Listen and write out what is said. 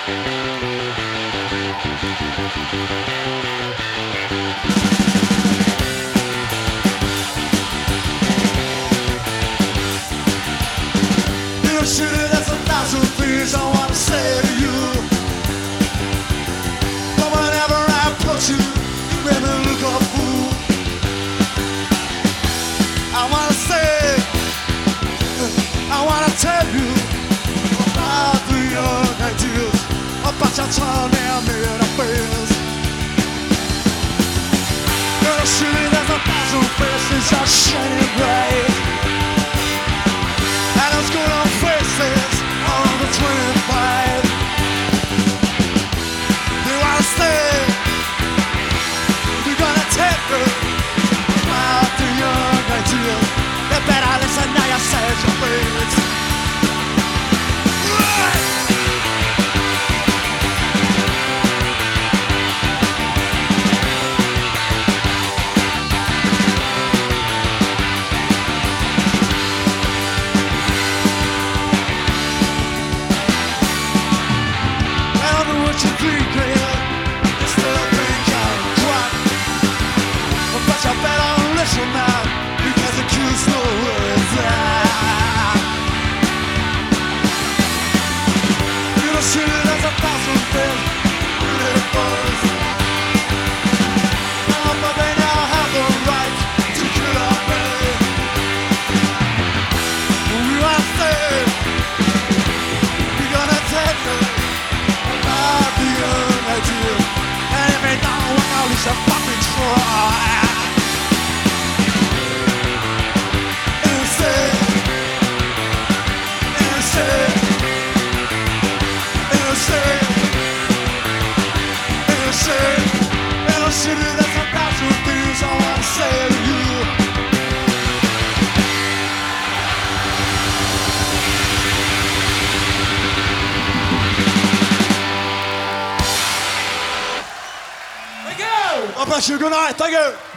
Shooter, there's 1,000 things I wanna say to you. But whenever I approach you, you make me look a fool. I wanna say, I wanna tell you about the young ideas, about your tall and made affairs. Girl, shooter, there's 1,000 faces are shining bright. And those good old faces on the 25. You wanna stay? You're gonna take me about the young idea. You better listen now, you said your face. What you think, you still think I'm drunk. But you better listen now, because the cue's nowhere there. You don't see it as 1,000 things, little boys. But they now have the right to kill our baby. We want to stay, we're gonna take it. The young idea, and if it don't work out, we should fucking try. Innocent, innocent, innocent, innocent, innocent. There's 1,000 things I wanna say to you. I bless you. Good night. Thank you.